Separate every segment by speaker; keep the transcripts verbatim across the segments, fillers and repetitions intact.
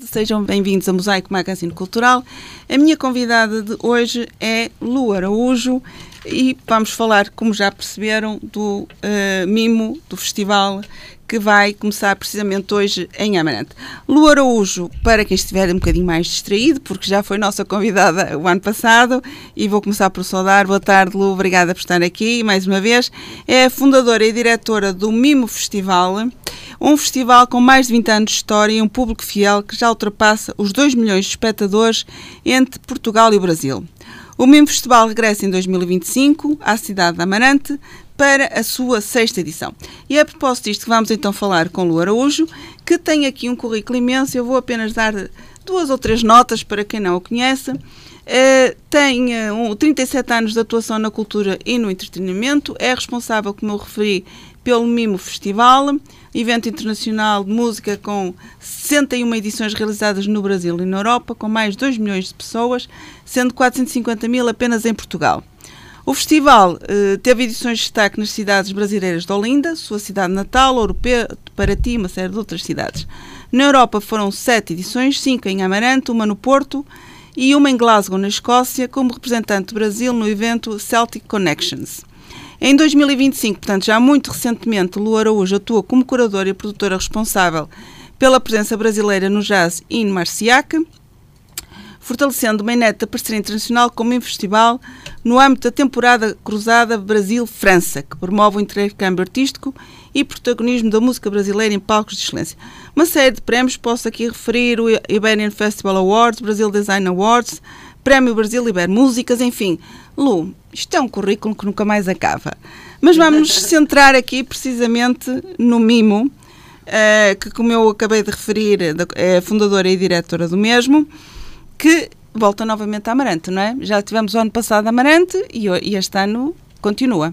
Speaker 1: sejam bem-vindos a Mosaico Magazine Cultural. A minha convidada de hoje é Lu Araújo e vamos falar, como já perceberam, do uh, Mimo, do festival que vai começar precisamente hoje em Amarante. Lu Araújo, para quem estiver um bocadinho mais distraído, porque já foi nossa convidada o ano passado, e vou começar por saudar. Boa tarde, Lu, obrigada por estar aqui mais uma vez. É a fundadora e diretora do Mimo Festival, um festival com mais de vinte anos de história e um público fiel que já ultrapassa os dois milhões de espectadores entre Portugal e o Brasil. O Mimo Festival regressa em dois mil e vinte e cinco à cidade de Amarante para a sua sexta edição. E é a propósito disto que vamos então falar com Lu Araújo, que tem aqui um currículo imenso. Eu vou apenas dar duas ou três notas para quem não o conhece. Uh, tem uh, um, trinta e sete anos de atuação na cultura e no entretenimento. É responsável, como eu referi, pelo Mimo Festival, evento internacional de música com sessenta e uma edições realizadas no Brasil e na Europa, com mais de dois milhões de pessoas, sendo quatrocentos e cinquenta mil apenas em Portugal. O festival eh, teve edições de destaque nas cidades brasileiras de Olinda, sua cidade natal, Ouro Preto, Paraty e uma série de outras cidades. Na Europa foram sete edições, cinco em Amarante, uma no Porto e uma em Glasgow, na Escócia, como representante do Brasil no evento Celtic Connections. Em dois mil e vinte e cinco, portanto já muito recentemente, Lu Araújo atua como curadora e produtora responsável pela presença brasileira no Jazz in Marciac, fortalecendo uma inédita parceria internacional com o Mimo Festival no âmbito da temporada cruzada Brasil-França, que promove o intercâmbio artístico e protagonismo da música brasileira em palcos de excelência. Uma série de prémios, posso aqui referir o Iberian Festival Awards, Brasil Design Awards, Prémio Brasil Iber Músicas, enfim. Lu, isto é um currículo que nunca mais acaba. Mas vamos nos centrar aqui precisamente no Mimo, uh, que, como eu acabei de referir, é fundadora e diretora do mesmo, que volta novamente a Amarante, não é? Já tivemos o ano passado a Amarante e, e este ano continua.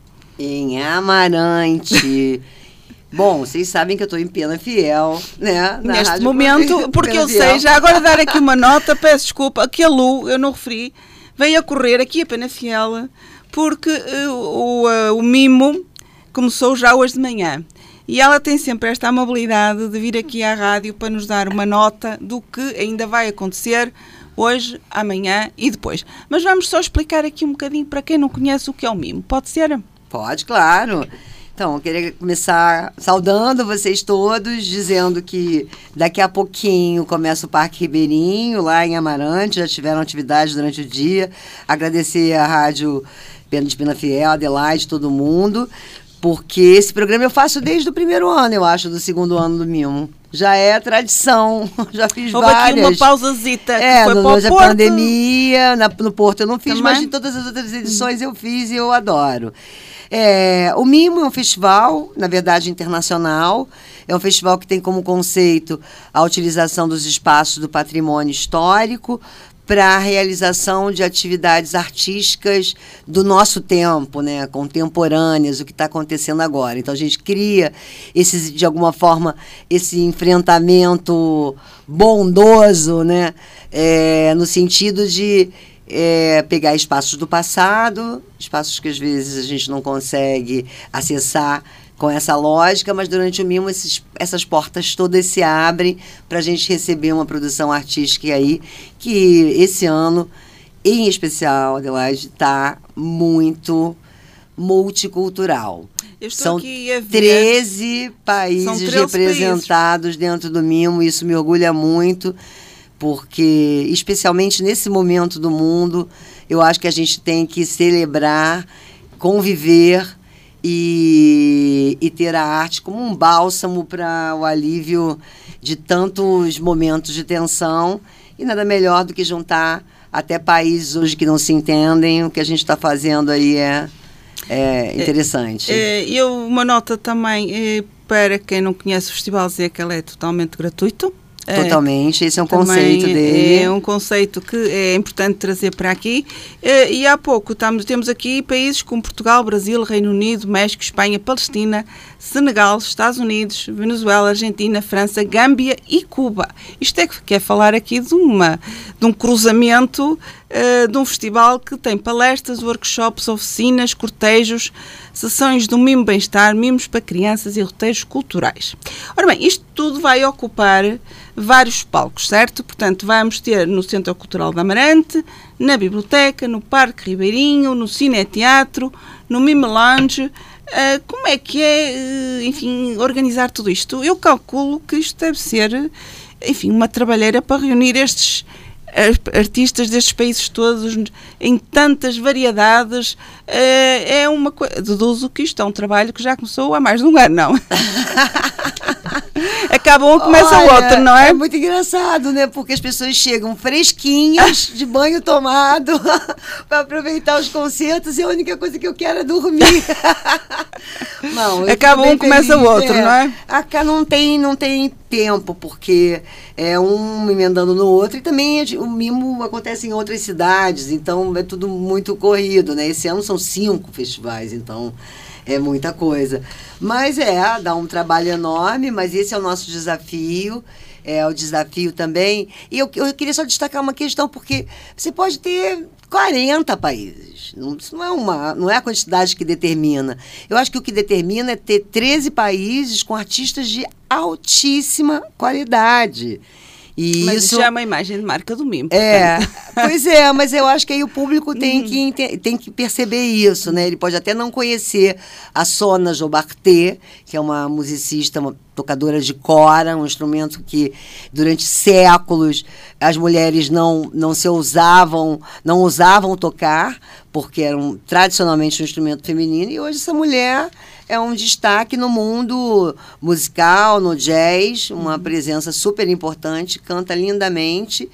Speaker 2: Em Amarante. Bom, vocês sabem que eu estou em Penafiel, né? Na
Speaker 1: Neste
Speaker 2: Rádio
Speaker 1: momento, porque eu sei, já agora dar aqui uma nota, peço desculpa, que a Lu, eu não referi, veio a correr aqui a Penafiel, porque uh, o, uh, o Mimo começou já hoje de manhã. E ela tem sempre esta amabilidade de vir aqui à rádio para nos dar uma nota do que ainda vai acontecer hoje, amanhã e depois. Mas vamos só explicar aqui um bocadinho para quem não conhece o que é o Mimo. Pode ser?
Speaker 2: Pode, claro. Então, eu queria começar saudando vocês todos, dizendo que daqui a pouquinho começa o Parque Ribeirinho, lá em Amarante, já tiveram atividades durante o dia. Agradecer a Rádio de Penafiel, Adelaide, todo mundo, porque esse programa eu faço desde o primeiro ano, eu acho, do segundo ano do Mimo. Já é tradição, já fiz
Speaker 1: Houve
Speaker 2: várias.
Speaker 1: Houve aqui uma pausazita
Speaker 2: é,
Speaker 1: que foi
Speaker 2: no,
Speaker 1: para o
Speaker 2: Porto.
Speaker 1: Porto.
Speaker 2: Pandemia, na, no Porto eu não fiz,
Speaker 1: Também?
Speaker 2: Mas em todas as outras edições eu fiz e eu adoro. É, o Mimo é um festival, na verdade, internacional. É um festival que tem como conceito a utilização dos espaços do patrimônio histórico para a realização de atividades artísticas do nosso tempo, né, contemporâneas, o que está acontecendo agora. Então, a gente cria, esse, de alguma forma, esse enfrentamento bondoso, né, é, no sentido de é, pegar espaços do passado, espaços que às vezes a gente não consegue acessar com essa lógica, mas durante o Mimo esses, essas portas todas se abrem para a gente receber uma produção artística aí, que esse ano, em especial, Adelaide, está muito multicultural. São treze países São treze representados países. Dentro do Mimo, isso me orgulha muito, porque, especialmente nesse momento do mundo, eu acho que a gente tem que celebrar, conviver E, e ter a arte como um bálsamo para o alívio de tantos momentos de tensão, e nada melhor do que juntar até países hoje que não se entendem. O que a gente está fazendo aí é, é interessante.
Speaker 1: É, é, eu, uma nota também é, para quem não conhece o festival, dizer que ele é totalmente gratuito.
Speaker 2: Totalmente, esse é um conceito dele.
Speaker 1: É um conceito que é importante trazer para aqui. E há pouco estamos, temos aqui países como Portugal, Brasil, Reino Unido, México, Espanha, Palestina, Senegal, Estados Unidos, Venezuela, Argentina, França, Gâmbia e Cuba. Isto é que quer falar aqui de, uma, de um cruzamento uh, de um festival que tem palestras, workshops, oficinas, rotejos, sessões do Mimo Bem-Estar, mimos para crianças e roteiros culturais. Ora bem, isto tudo vai ocupar vários palcos, certo? Portanto, vamos ter no Centro Cultural da Amarante, na Biblioteca, no Parque Ribeirinho, no Cine-Teatro, no Mimo Lounge. Uh, como é que é, uh, enfim, organizar tudo isto? Eu calculo que isto deve ser, enfim, uma trabalheira para reunir estes artistas destes países todos em tantas variedades. Uh, é uma coisa, deduzo que isto é um trabalho que já começou há mais de um ano, não? Acaba um, começa o outro, não é?
Speaker 2: É muito engraçado, né? Porque as pessoas chegam fresquinhas, de banho tomado, para aproveitar os concertos, e a única coisa que eu quero é dormir. Não,
Speaker 1: acaba um, começa o outro,
Speaker 2: é,
Speaker 1: não é?
Speaker 2: Acá não tem, não tem tempo, porque é um emendando no outro, e também o mimo acontece em outras cidades, então é tudo muito corrido, né? Esse ano são cinco festivais, então é muita coisa. Mas é, dá um trabalho enorme, mas esse é o nosso desafio, é o desafio também. E eu, eu queria só destacar uma questão, porque você pode ter quarenta países, não, isso não é, uma, não é a quantidade que determina. Eu acho que o que determina é ter treze países com artistas de altíssima qualidade. E
Speaker 1: mas
Speaker 2: isso
Speaker 1: já é uma imagem de marca do Mimo.
Speaker 2: É, pois é, mas eu acho que aí o público tem, uhum. que, tem que perceber isso, né? Ele pode até não conhecer a Sona Jobartê, que é uma musicista, uma tocadora de cora, um instrumento que durante séculos as mulheres não, não se usavam, não usavam tocar, porque era um, tradicionalmente um instrumento feminino, e hoje essa mulher é um destaque no mundo musical, no jazz, uma presença super importante, canta lindamente,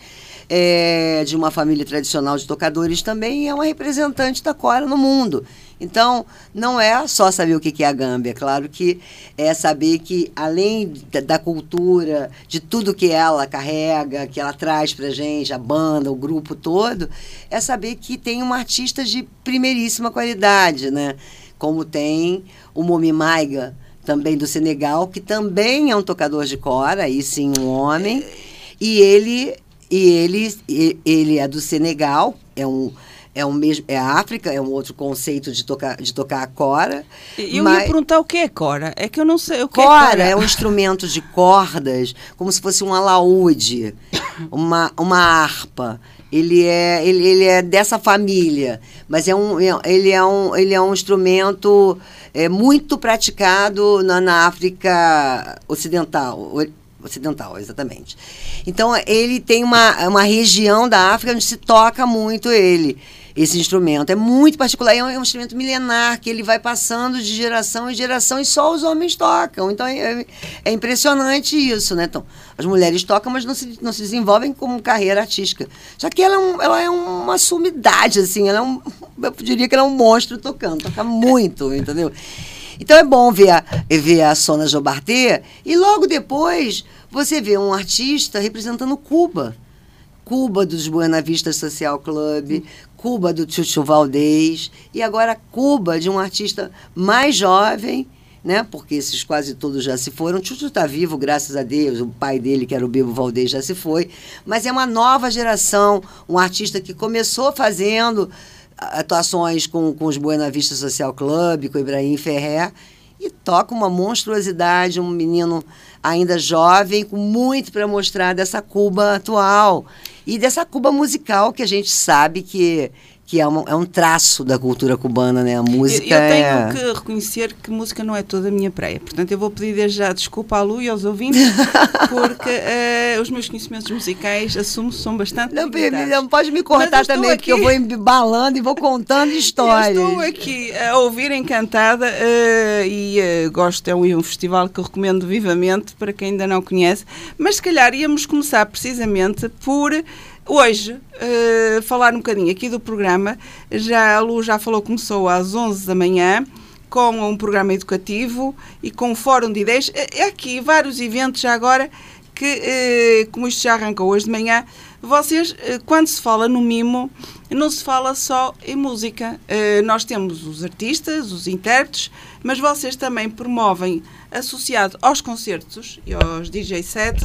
Speaker 2: é, de uma família tradicional de tocadores também, e é uma representante da cora no mundo. Então, não é só saber o que é a gâmbia, é claro que é saber que, além da, da cultura, de tudo que ela carrega, que ela traz pra gente, a banda, o grupo todo, é saber que tem uma artista de primeiríssima qualidade, né? Como tem o Momi Maiga, também do Senegal, que também é um tocador de cora, aí sim um homem, e ele, e ele, ele é do Senegal, é um... É, um mesmo, é a África, é um outro conceito de tocar, de tocar a cora.
Speaker 1: Eu mas... ia perguntar o que é cora. É que eu não sei o que
Speaker 2: cora.
Speaker 1: é cora.
Speaker 2: É um instrumento de cordas, como se fosse um alaúde, uma, uma harpa. Ele é, ele, ele é dessa família, mas é um, ele, é um, ele é um instrumento é, muito praticado na, na África Ocidental. Ocidental, exatamente. Então, ele tem uma, uma região da África onde se toca muito ele, esse instrumento. É muito particular, é um, é um instrumento milenar, que ele vai passando de geração em geração e só os homens tocam. Então, é, é impressionante isso, né? Então, as mulheres tocam, mas não se, não se desenvolvem como carreira artística. Só que ela é, um, ela é uma sumidade, assim, ela é um, eu diria que ela é um monstro tocando, toca muito, entendeu? Então é bom ver a, ver a Sona Jobartê e logo depois você vê um artista representando Cuba. Cuba dos Buena Vista Social Club, Cuba do Chuchu Valdez, e agora Cuba de um artista mais jovem, né? Porque esses quase todos já se foram. O Chuchu está vivo, graças a Deus, o pai dele, que era o Bibo Valdez, já se foi. Mas é uma nova geração, um artista que começou fazendo atuações com, com os Buena Vista Social Club, com o Ibrahim Ferrer, e toca uma monstruosidade, um menino ainda jovem, com muito para mostrar dessa Cuba atual e dessa Cuba musical que a gente sabe que, que é, uma, é um traço da cultura cubana, né? A música
Speaker 1: eu, eu tenho
Speaker 2: é...
Speaker 1: que reconhecer que música não é toda a minha praia, portanto eu vou pedir desde já desculpa à Lu e aos ouvintes, porque uh, os meus conhecimentos musicais, assumo, são bastante
Speaker 2: não,
Speaker 1: limitados.
Speaker 2: Não pode me cortar também, aqui, porque eu vou embalando e vou contando histórias.
Speaker 1: Eu estou aqui a ouvir encantada uh, e uh, gosto, é um, um festival que eu recomendo vivamente para quem ainda não conhece, mas se calhar íamos começar precisamente por... Hoje, uh, falar um bocadinho aqui do programa. Já, a Lu já falou, começou às onze da manhã, com um programa educativo e com um fórum de ideias. É aqui vários eventos já agora, que, uh, como isto já arrancou hoje de manhã, vocês, uh, quando se fala no Mimo, não se fala só em música. Uh, nós temos os artistas, os intérpretes, mas vocês também promovem, associado aos concertos e aos D J sets,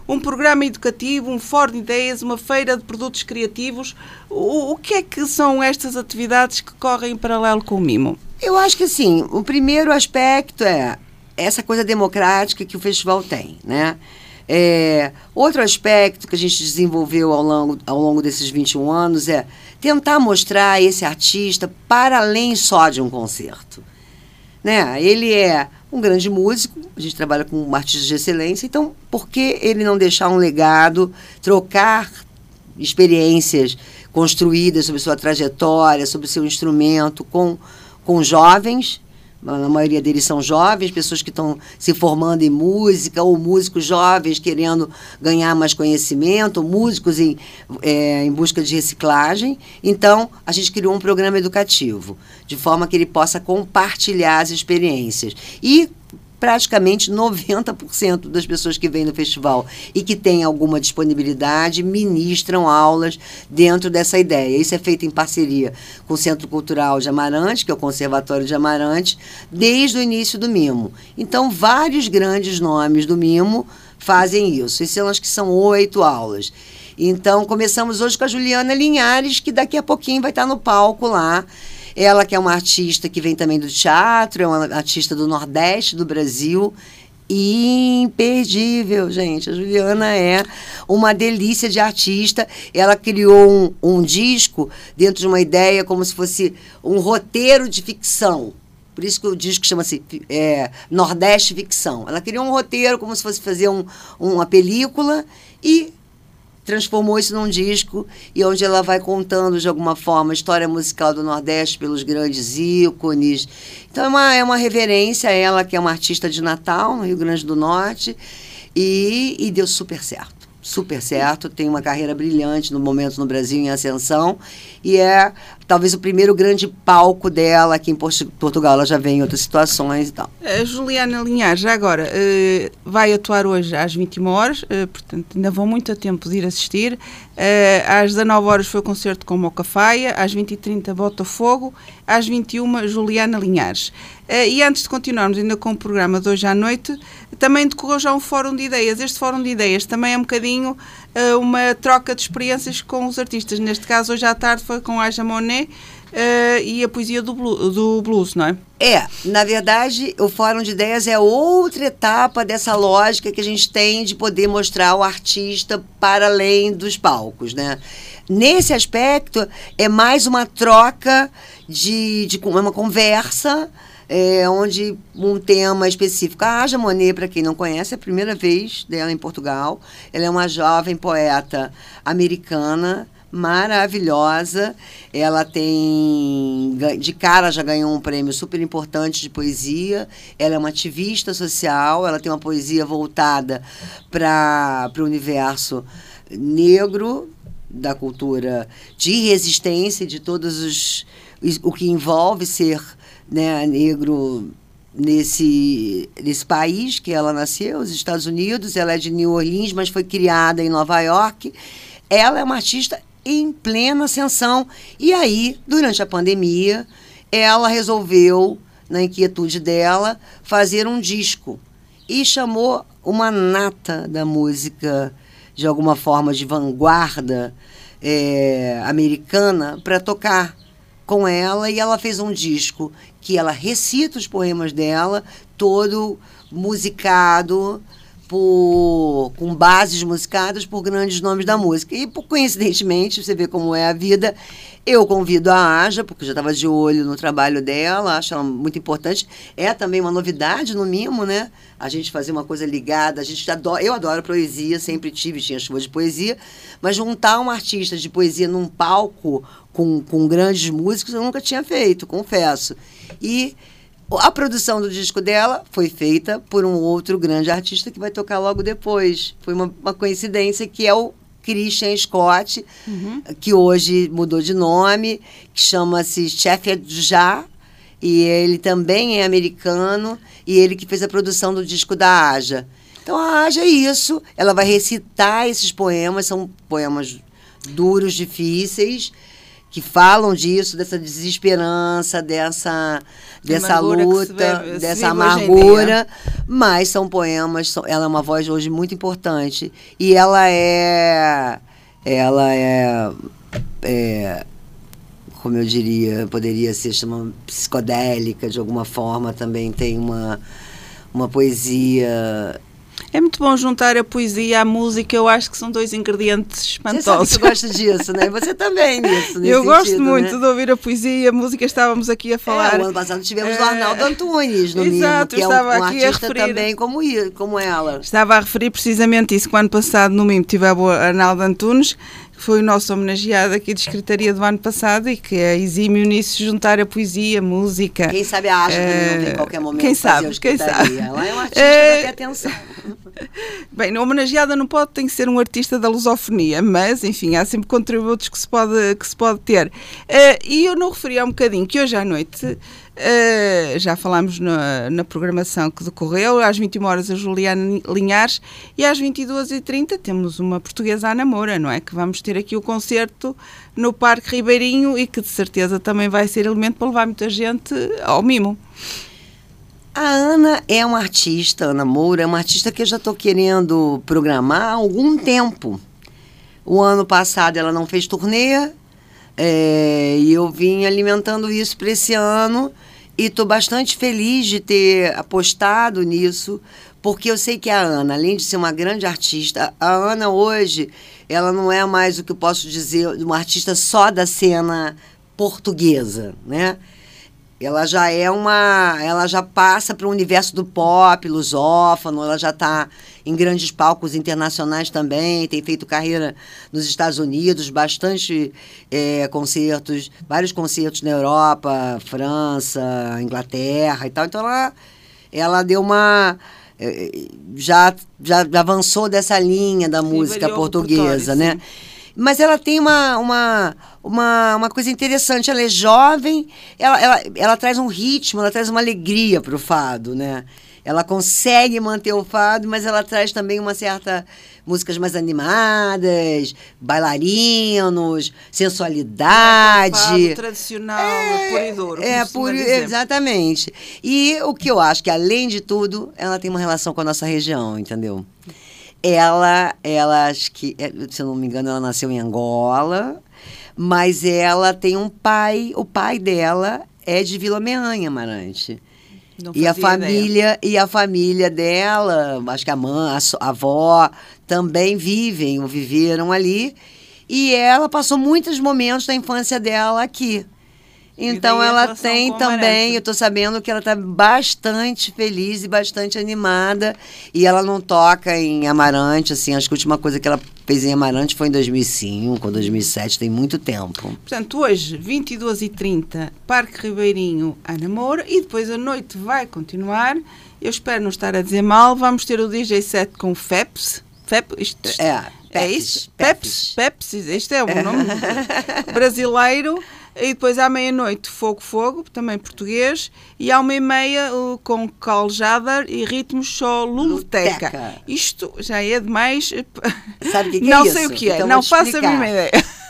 Speaker 1: um programa educativo, um fórum de ideias, uma feira de produtos criativos. O, o que é que são estas atividades que correm em paralelo com o Mimo?
Speaker 2: Eu acho que, assim, o primeiro aspecto é essa coisa democrática que o festival tem, né? É, outro aspecto que a gente desenvolveu ao longo, ao longo desses vinte e um anos é tentar mostrar esse artista para além só de um concerto, né? Ele é um grande músico, a gente trabalha com um artista de excelência, então por que ele não deixar um legado, trocar experiências construídas sobre sua trajetória, sobre seu instrumento com, com jovens? A maioria deles são jovens, pessoas que estão se formando em música, ou músicos jovens querendo ganhar mais conhecimento, músicos em, é, em busca de reciclagem. Então, a gente criou um programa educativo, de forma que ele possa compartilhar as experiências. E praticamente noventa por cento das pessoas que vêm no festival e que têm alguma disponibilidade ministram aulas dentro dessa ideia. Isso é feito em parceria com o Centro Cultural de Amarante, que é o Conservatório de Amarante, desde o início do Mimo. Então, vários grandes nomes do Mimo fazem isso. Esses acho que são oito aulas. Então, começamos hoje com a Juliana Linhares, que daqui a pouquinho vai estar no palco lá. Ela que é uma artista que vem também do teatro, é uma artista do Nordeste do Brasil, imperdível, gente. A Juliana é uma delícia de artista. Ela criou um, um disco dentro de uma ideia como se fosse um roteiro de ficção. Por isso que o disco chama-se é, Nordeste Ficção. Ela criou um roteiro como se fosse fazer um, uma película e transformou isso num disco, e onde ela vai contando de alguma forma a história musical do Nordeste pelos grandes ícones. Então é uma, é uma reverência a ela, que é uma artista de Natal, no Rio Grande do Norte, e, e deu super certo. Super certo, tem uma carreira brilhante no momento no Brasil em ascensão, e é talvez o primeiro grande palco dela aqui em Portugal. Ela já vem em outras situações e tal.
Speaker 1: A Juliana Linhares, já agora, uh, vai atuar hoje às vinte e uma horas, uh, portanto ainda vão muito a tempo de ir assistir. Uh, às dezanove horas foi o concerto com Moca Faia, às vinte e trinta Botafogo, às vinte e uma Juliana Linhares. Uh, e antes de continuarmos ainda com o programa de hoje à noite, também decorreu já um fórum de ideias. Este fórum de ideias também é um bocadinho uh, uma troca de experiências com os artistas. Neste caso, hoje à tarde foi com Aja Monet uh, e a poesia do blues, do blues, não é?
Speaker 2: É, na verdade, o Fórum de Ideias é outra etapa dessa lógica que a gente tem de poder mostrar o artista para além dos palcos, né? Nesse aspecto, é mais uma troca de, de uma conversa, é, onde um tema específico. A Aja Monet, para quem não conhece, é a primeira vez dela em Portugal. Ela é uma jovem poeta americana, maravilhosa. Ela tem, de cara, já ganhou um prêmio super importante de poesia. Ela é uma ativista social, ela tem uma poesia voltada para o universo negro, da cultura de resistência, de todos os o que envolve ser, né, negro nesse, nesse país que ela nasceu, os Estados Unidos. Ela é de New Orleans, mas foi criada em Nova York. Ela é uma artista em plena ascensão. E aí, durante a pandemia, ela resolveu, na inquietude dela, fazer um disco. E chamou uma nata da música, de alguma forma, de vanguarda é, americana, para tocar com ela. E ela fez um disco que ela recita os poemas dela, todo musicado, por, com bases musicadas por grandes nomes da música. E, por, coincidentemente, você vê como é a vida, eu convido a Aja, porque eu já estava de olho no trabalho dela, acho ela muito importante. É também uma novidade no Mimo, né? A gente fazer uma coisa ligada, a gente adora, eu adoro poesia, sempre tive, tinha chuva de poesia, mas juntar um artista de poesia num palco com, com grandes músicos eu nunca tinha feito, confesso. E a produção do disco dela foi feita por um outro grande artista que vai tocar logo depois. Foi uma, uma coincidência, que é o Christian Scott, uhum. que hoje mudou de nome, que chama-se Sheffield Já, e ele também é americano, e ele que fez a produção do disco da Aja. Então a Aja é isso, ela vai recitar esses poemas, são poemas duros, difíceis, que falam disso, dessa desesperança, dessa, dessa luta,
Speaker 1: vive,
Speaker 2: dessa amargura, mas são poemas, são, ela é uma voz hoje muito importante, e ela é, ela é, é como eu diria, poderia ser chamada psicodélica, de alguma forma, também tem uma, uma poesia...
Speaker 1: É muito bom juntar a poesia à música, eu acho que são dois ingredientes espantosos.
Speaker 2: Você sabe que eu gosto disso, né? Você também nisso, nesse
Speaker 1: Eu gosto
Speaker 2: sentido,
Speaker 1: muito
Speaker 2: né?
Speaker 1: de ouvir a poesia e a música, estávamos aqui a falar.
Speaker 2: É, o ano passado tivemos
Speaker 1: é...
Speaker 2: o Arnaldo Antunes no
Speaker 1: Exato,
Speaker 2: Mimo, que é um,
Speaker 1: estava
Speaker 2: um
Speaker 1: aqui
Speaker 2: artista
Speaker 1: a referir...
Speaker 2: também como, como ela.
Speaker 1: Estava a referir precisamente isso, que o ano passado no Mimo tivemos o Arnaldo Antunes, que foi o nosso homenageado aqui de Secretaria do ano passado e que é exímio nisso, juntar a poesia, a música.
Speaker 2: Quem sabe a Asha
Speaker 1: é...
Speaker 2: também não tem qualquer momento
Speaker 1: quem
Speaker 2: fazer
Speaker 1: sabe, quem sabe.
Speaker 2: Ela é uma artista
Speaker 1: é...
Speaker 2: para ter atenção.
Speaker 1: Bem, a homenageada não pode, tem que ser um artista da lusofonia, mas, enfim, há sempre contributos que se pode, que se pode ter. Uh, e eu não referi há um bocadinho que hoje à noite, uh, já falámos na, na programação que decorreu, às vinte e uma horas a Juliana Linhares e às vinte e duas e trinta temos uma portuguesa à namora, não é? Que vamos ter aqui o concerto no Parque Ribeirinho e que de certeza também vai ser elemento para levar muita gente ao Mimo.
Speaker 2: A Ana é uma artista, Ana Moura, é uma artista que eu já estou querendo programar há algum tempo. O ano passado ela não fez turnê, é, e eu vim alimentando isso para esse ano, e estou bastante feliz de ter apostado nisso, porque eu sei que a Ana, além de ser uma grande artista, a Ana hoje, ela não é mais o que eu posso dizer, uma artista só da cena portuguesa, né? Ela já é uma, ela já passa para o universo do pop, lusófono, ela já está em grandes palcos internacionais também, tem feito carreira nos Estados Unidos, bastante é, concertos, vários concertos na Europa, França, Inglaterra e tal. Então ela, ela deu uma, já, já avançou dessa linha da música portuguesa, né? Mas ela tem uma, uma, uma, uma coisa interessante, ela é jovem, ela, ela, ela traz um ritmo, ela traz uma alegria para o fado, né? Ela consegue manter o fado, mas ela traz também uma certa... músicas mais animadas, bailarinos, sensualidade.
Speaker 1: É fado tradicional,
Speaker 2: é,
Speaker 1: puro e duro.
Speaker 2: É, puro, exatamente. E o que eu acho que, além de tudo, ela tem uma relação com a nossa região, entendeu? Ela, ela, acho que, se eu não me engano, ela nasceu em Angola, mas ela tem um pai, o pai dela é de Vila Meanha, Amarante. Não e a família ideia. E a família dela, acho que a mãe, a, a avó, também vivem ou viveram ali. E ela passou muitos momentos da infância dela aqui. Então ela tem também, eu estou sabendo que ela está bastante feliz e bastante animada. E ela não toca em Amarante, assim, acho que a última coisa que ela fez em Amarante foi em dois mil e cinco, dois mil e sete, tem muito tempo.
Speaker 1: Portanto, hoje, vinte e duas e trinta, Parque Ribeirinho, Ana Moura, e depois a noite vai continuar. Eu espero não estar a dizer mal, vamos ter o D J set com o Feps. Fep, isto, isto,
Speaker 2: é,
Speaker 1: é isso? Peps, Peps, este é o nome brasileiro. E depois à meia-noite, Fogo Fogo, também português, e à uma e meia uh, com Caljada e ritmos só Luteca. Luteca. Isto já é demais.
Speaker 2: Sabe o que, que
Speaker 1: não
Speaker 2: é isso?
Speaker 1: sei o que é,
Speaker 2: então,
Speaker 1: não faço a mínima ideia.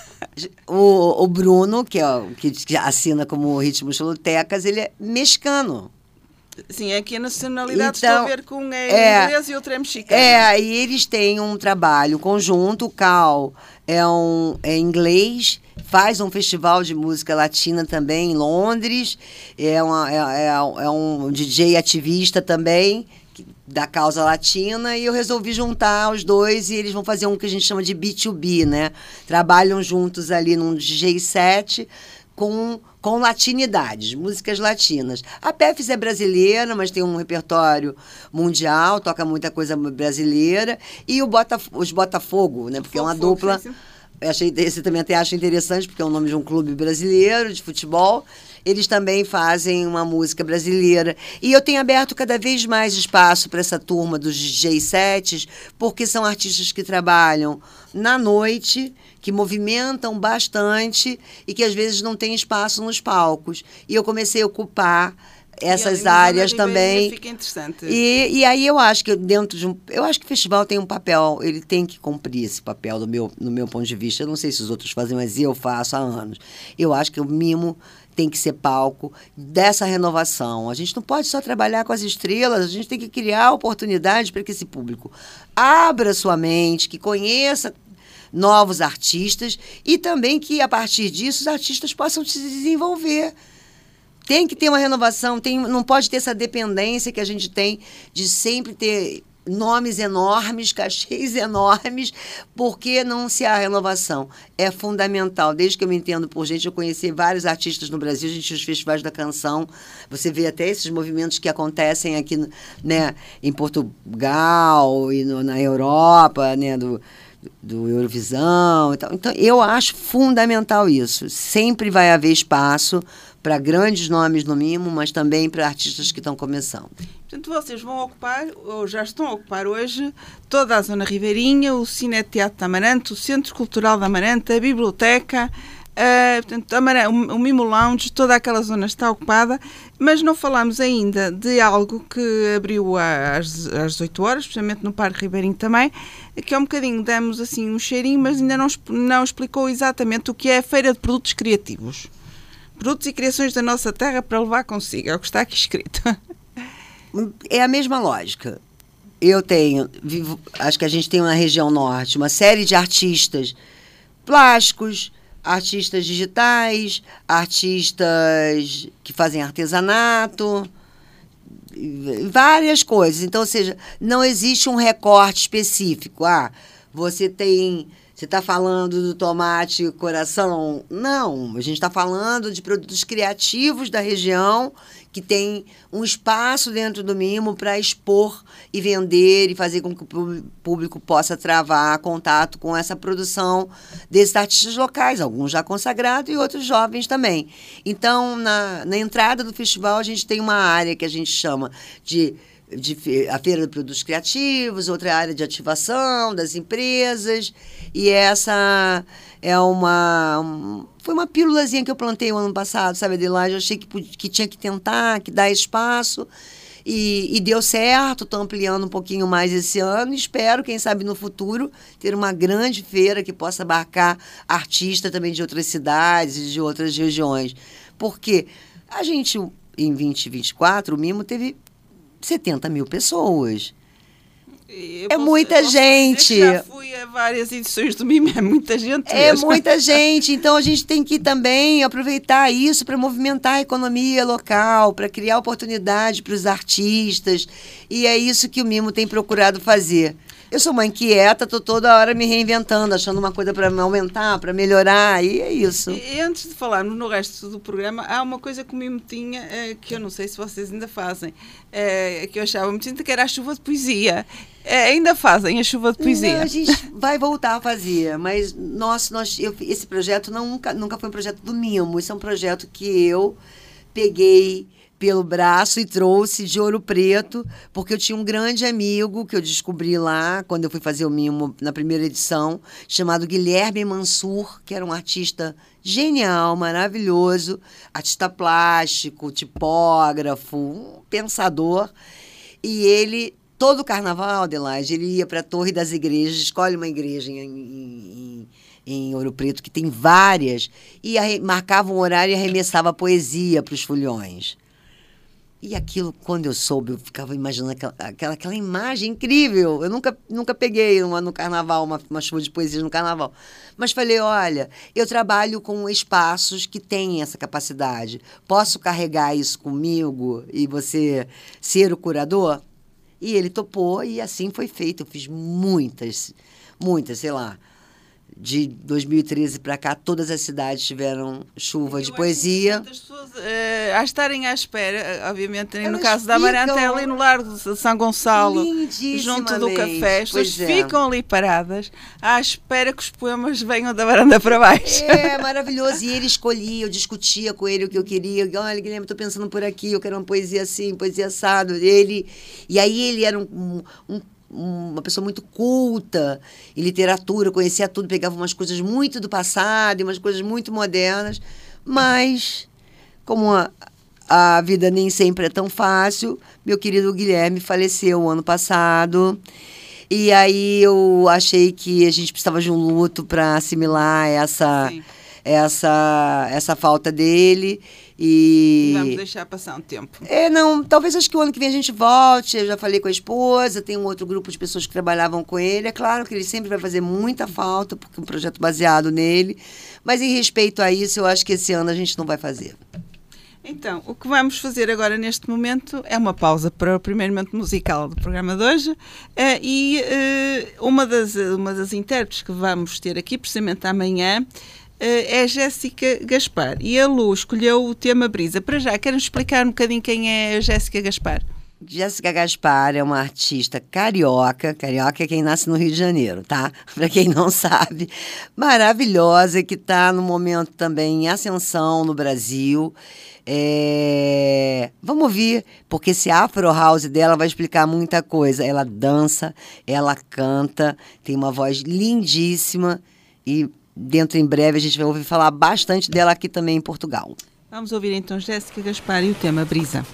Speaker 2: O, o Bruno, que, é, que, que assina como Ritmos Lutecas, ele é mexicano.
Speaker 1: Sim, aqui a nacionalidade
Speaker 2: então,
Speaker 1: estou a ver que um é, é inglês e outro é mexicano.
Speaker 2: É, e eles têm um trabalho conjunto, o Cal é, um, é inglês, faz um festival de música latina também em Londres, é, uma, é, é, é um D J ativista também, da causa latina, e eu resolvi juntar os dois e eles vão fazer um que a gente chama de B dois B, né? Trabalham juntos ali num D J set com... com latinidades, músicas latinas. A Pefs é brasileira, mas tem um repertório mundial, toca muita coisa brasileira. E o Bota, os Botafogo, né? Porque Fogo, é uma dupla... Eu achei, esse também até acho interessante, porque é o nome de um clube brasileiro de futebol. Eles também fazem uma música brasileira. E eu tenho aberto cada vez mais espaço para essa turma dos D J sets, porque são artistas que trabalham na noite, que movimentam bastante e que às vezes não tem espaço nos palcos. E eu comecei a ocupar essas
Speaker 1: e
Speaker 2: áreas
Speaker 1: Zona
Speaker 2: também.
Speaker 1: Fica interessante.
Speaker 2: E, e aí eu acho que dentro de um. Eu acho que o festival tem um papel, ele tem que cumprir esse papel do meu, no meu ponto de vista. Eu não sei se os outros fazem, mas eu faço há anos. Eu acho que o Mimo tem que ser palco dessa renovação. A gente não pode só trabalhar com as estrelas, a gente tem que criar oportunidades para que esse público abra sua mente, que conheça novos artistas e também que, a partir disso, os artistas possam se desenvolver. Tem que ter uma renovação, tem, não pode ter essa dependência que a gente tem de sempre ter nomes enormes, cachês enormes, porque não se há renovação. É fundamental. Desde que eu me entendo por gente, eu conheci vários artistas no Brasil, a gente tinha os festivais da canção, você vê até esses movimentos que acontecem aqui, né, em Portugal e no, na Europa, né, do, do Eurovisão. Então, então, eu acho fundamental isso. Sempre vai haver espaço para grandes nomes no Mimo, mas também para artistas que estão começando.
Speaker 1: Portanto, vocês vão ocupar, ou já estão a ocupar hoje, toda a Zona Ribeirinha, o Cine Teatro de Amarante, o Centro Cultural de Amarante, a Biblioteca, uh, portanto, Amarante, o, o Mimo Lounge, toda aquela zona está ocupada, mas não falámos ainda de algo que abriu às, às dezoito horas, precisamente no Parque Ribeirinho também, que é um bocadinho, damos assim um cheirinho, mas ainda não, não explicou exatamente o que é a Feira de Produtos Criativos. Produtos e criações da nossa terra para levar consigo, é o que está aqui escrito.
Speaker 2: É a mesma lógica. Eu tenho, vivo, acho que a gente tem na região norte uma série de artistas plásticos, artistas digitais, artistas que fazem artesanato, várias coisas. Então, ou seja, não existe um recorte específico. Ah, você tem... Você está falando do tomate coração? Não, a gente está falando de produtos criativos da região que tem um espaço dentro do Mimo para expor e vender e fazer com que o público possa travar contato com essa produção desses artistas locais, alguns já consagrados e outros jovens também. Então, na, na entrada do festival, a gente tem uma área que a gente chama de... De, a Feira de Produtos Criativos, outra área de ativação das empresas, e essa é uma... Um, foi uma pílulazinha que eu plantei o ano passado, sabe, Adelaide? Eu achei que, que tinha que tentar, que dar espaço, e, e deu certo. Estou ampliando um pouquinho mais esse ano, e espero, quem sabe, no futuro, ter uma grande feira que possa abarcar artistas também de outras cidades e de outras regiões. Porque a gente, em vinte e vinte e quatro, o Mimo teve setenta mil pessoas.
Speaker 1: Eu
Speaker 2: é
Speaker 1: posso,
Speaker 2: muita
Speaker 1: posso
Speaker 2: gente.
Speaker 1: Já fui a várias edições do Mimo, é muita gente
Speaker 2: É
Speaker 1: mesmo.
Speaker 2: muita gente. Então, a gente tem que também aproveitar isso para movimentar a economia local, para criar oportunidade para os artistas. E é isso que o Mimo tem procurado fazer. Eu sou uma inquieta, estou toda hora me reinventando, achando uma coisa para aumentar, para melhorar, e é isso.
Speaker 1: E, e antes de falarmos no resto do programa, há uma coisa que o Mimo tinha, é, que eu não sei se vocês ainda fazem, é, que eu achava muito interessante, que era a chuva de poesia. É, ainda fazem a chuva de poesia?
Speaker 2: Não, a gente vai voltar a fazer, mas nós, nós, eu, esse projeto nunca, nunca foi um projeto do Mimo, isso é um projeto que eu peguei pelo braço e trouxe de Ouro Preto, porque eu tinha um grande amigo que eu descobri lá, quando eu fui fazer o Mimo na primeira edição, chamado Guilherme Mansur, que era um artista genial, maravilhoso, artista plástico, tipógrafo, um pensador, e ele, todo carnaval, Adelaide, ele ia para a Torre das Igrejas, escolhe uma igreja em, em, em Ouro Preto, que tem várias, e arre, marcava um horário e arremessava poesia para os folhões. E aquilo, quando eu soube, eu ficava imaginando aquela, aquela, aquela imagem incrível. Eu nunca, nunca peguei uma, no carnaval, uma, uma chuva de poesia no carnaval. Mas falei, olha, eu trabalho com espaços que têm essa capacidade. Posso carregar isso comigo e você ser o curador? E ele topou e assim foi feito. Eu fiz muitas, muitas, sei lá. De dois mil e treze para cá, todas as cidades tiveram chuva de poesia.
Speaker 1: As pessoas, uh, a estarem à espera, obviamente, no
Speaker 2: Elas
Speaker 1: caso da Amarante, é ali no Largo de São Gonçalo, junto do café, as pessoas
Speaker 2: é.
Speaker 1: ficam ali paradas, à espera que os poemas venham da varanda para baixo.
Speaker 2: É, maravilhoso. E ele escolhia, eu discutia com ele o que eu queria. Olha, Guilherme, estou pensando por aqui, eu quero uma poesia assim, poesia assado. Ele, e aí ele era um, um uma pessoa muito culta em literatura, conhecia tudo, pegava umas coisas muito do passado e umas coisas muito modernas, mas como a, a vida nem sempre é tão fácil. Meu querido Guilherme faleceu ano passado. E aí eu achei que a gente precisava de um luto para assimilar essa, essa, essa falta dele. E
Speaker 1: vamos deixar passar um tempo.
Speaker 2: É, não, talvez acho que o ano que vem a gente volte. Eu já falei com a esposa, tem um outro grupo de pessoas que trabalhavam com ele. É claro que ele sempre vai fazer muita falta, porque é um projeto baseado nele. Mas em respeito a isso, eu acho que esse ano a gente não vai fazer.
Speaker 1: Então, o que vamos fazer agora neste momento é uma pausa para o primeiro momento musical do programa de hoje, eh, e eh, uma, das, uma das intérpretes que vamos ter aqui, precisamente amanhã, eh, é a Jéssica Gaspar, e a Lu escolheu o tema Brisa. Para já, querem explicar um bocadinho quem é a Jéssica Gaspar?
Speaker 2: Jéssica Gaspar é uma artista carioca, carioca é quem nasce no Rio de Janeiro, tá? Para quem não sabe, maravilhosa, que está no momento também em ascensão no Brasil. É... Vamos ouvir, porque esse Afro House dela vai explicar muita coisa. Ela dança, ela canta, tem uma voz lindíssima e dentro em breve a gente vai ouvir falar bastante dela aqui também em Portugal.
Speaker 1: Vamos ouvir então Jéssica Gaspar e o tema Brisa.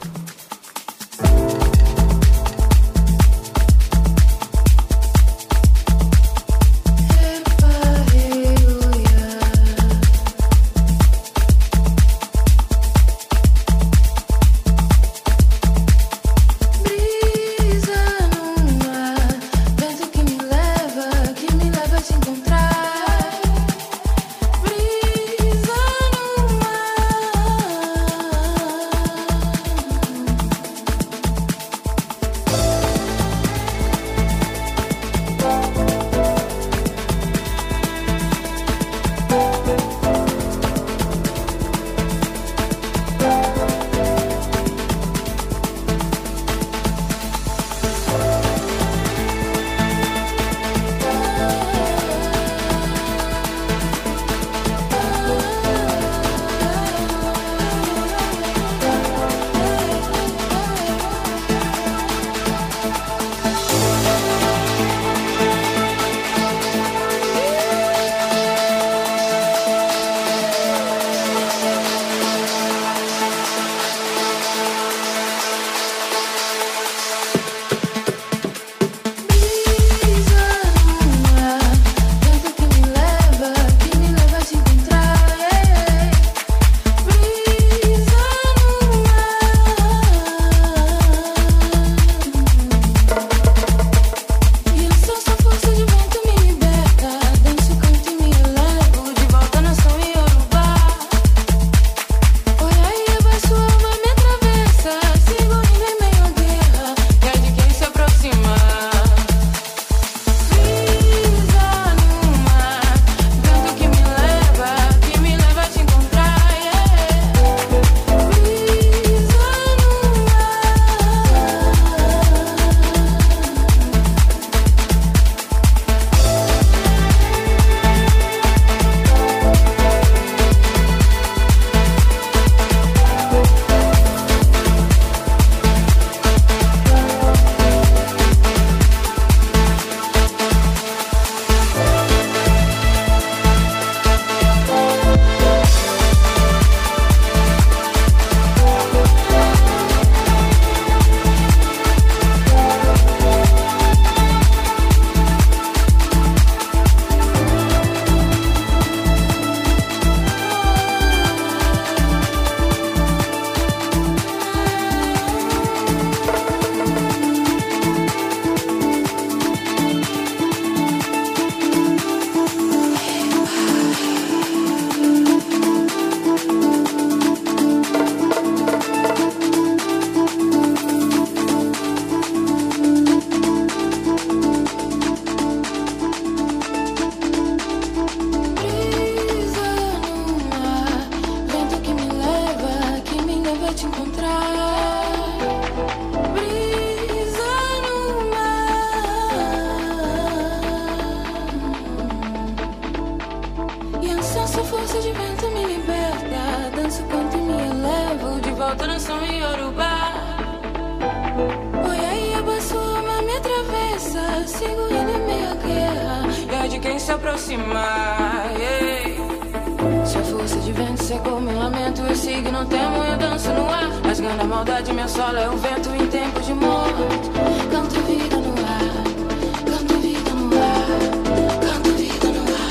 Speaker 3: Se aproximar, yeah. Se força de vento secou meu lamento. Eu sigo, não temo, eu danço no ar. Rasgando a maldade, minha sola é o vento em tempos de morte. Canto vida no ar, canto vida no ar, canto vida no ar.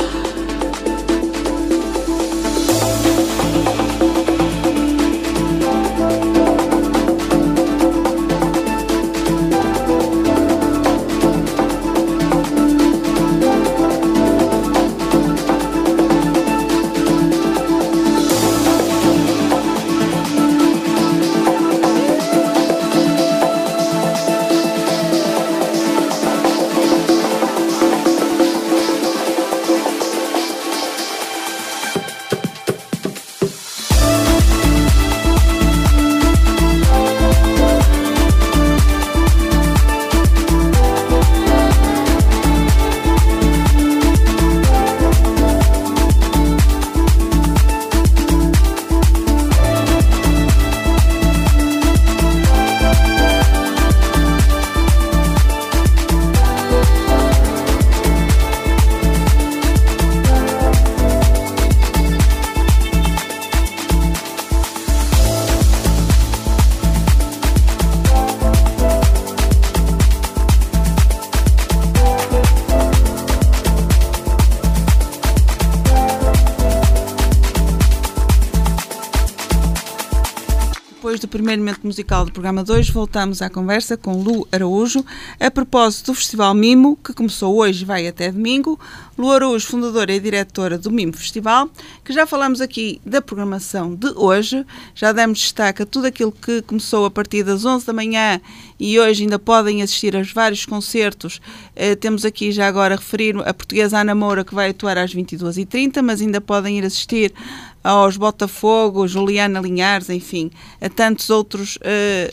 Speaker 1: Depois do primeiro momento musical do programa dois, voltamos à conversa com Lu Araújo a propósito do Festival Mimo, que começou hoje e vai até domingo. Lu Araújo, fundadora e diretora do Mimo Festival, que já falamos aqui da programação de hoje, já demos destaque a tudo aquilo que começou a partir das onze da manhã e hoje ainda podem assistir aos vários concertos. Eh, temos aqui já agora a referir a portuguesa Ana Moura, que vai atuar às vinte e duas e trinta, mas ainda podem ir assistir aos Botafogo, Juliana Linhares, enfim, a tantos outros, uh,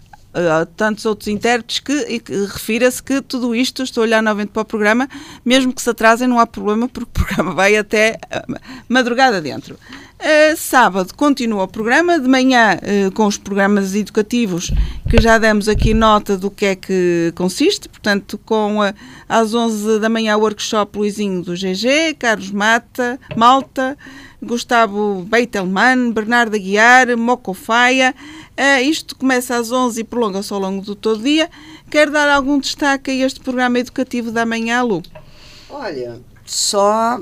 Speaker 1: uh, tantos outros intérpretes que, que refira-se que tudo isto, estou a olhar novamente para o programa, mesmo que se atrasem não há problema, porque o programa vai até uh, madrugada dentro. Uh, sábado continua o programa, de manhã uh, com os programas educativos, que já demos aqui nota do que é que consiste, portanto, com uh, às onze da manhã o workshop Luizinho do G G, Carlos Mata, Malta, Gustavo Beitelman, Bernardo Aguiar, Moco Faia. Uh, isto começa às onze e prolonga-se ao longo do todo dia. Quer dar algum destaque a este programa educativo da manhã, Lu?
Speaker 2: Olha, só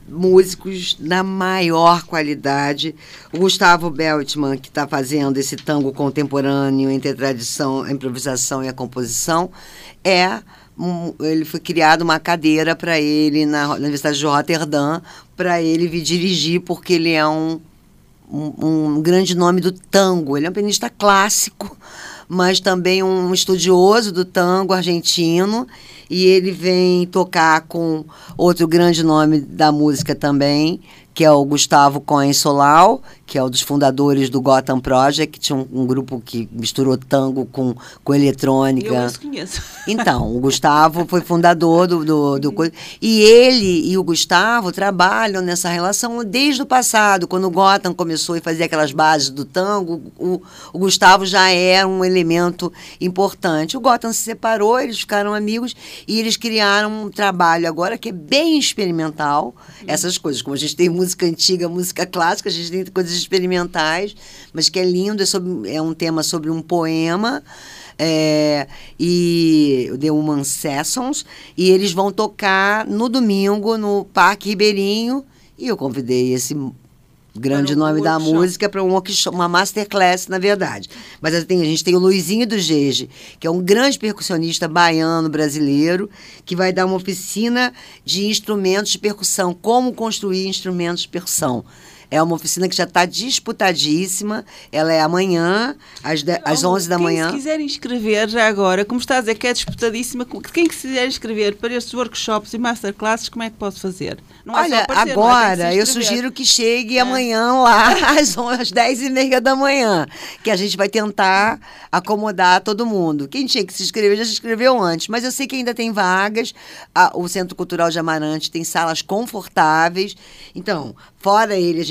Speaker 2: músicos da maior qualidade. O Gustavo Beltman, que está fazendo esse tango contemporâneo entre a tradição, a improvisação e a composição, é... Um, ele foi criado uma cadeira para ele na, na Universidade de Roterdã, para ele vir dirigir, porque ele é um, um, um grande nome do tango. Ele é um pianista clássico, mas também um estudioso do tango argentino, e ele vem tocar com outro grande nome da música também, que é o Gustavo Cohen Solal, que é um dos fundadores do Gotham Project, um, um grupo que misturou tango com, com eletrônica.
Speaker 1: Eu os conheço.
Speaker 2: Então, o Gustavo foi fundador do, do, do... E ele e o Gustavo trabalham nessa relação desde o passado. Quando o Gotham começou a fazer aquelas bases do tango, o, o Gustavo já era um elemento importante. O Gotham se separou, eles ficaram amigos e eles criaram um trabalho agora que é bem experimental. Essas coisas, como a gente tem música antiga, música clássica, a gente tem coisas experimentais, mas que é lindo, é, sobre, é um tema sobre um poema, é, e The Human Sessions, e eles vão tocar no domingo no Parque Ribeirinho, e eu convidei esse grande nome da música para um workshop, uma masterclass, na verdade. Mas assim, a gente tem o Luizinho do Gege, que é um grande percussionista baiano brasileiro, que vai dar uma oficina de instrumentos de percussão, como construir instrumentos de percussão. É uma oficina que já está disputadíssima. Ela é amanhã, às, de, às onze da manhã.
Speaker 1: Quem se quiser inscrever já agora, como está a dizer que é disputadíssima, quem quiser inscrever para estes workshops e masterclasses, como é que pode fazer? Não é
Speaker 2: Olha,
Speaker 1: só aparecer,
Speaker 2: agora eu sugiro que chegue é. amanhã lá às, às dez e meia da manhã, que a gente vai tentar acomodar todo mundo. Quem tinha que se inscrever já se inscreveu antes, mas eu sei que ainda tem vagas. A, o Centro Cultural de Amarante tem salas confortáveis. Então, fora ele, a gente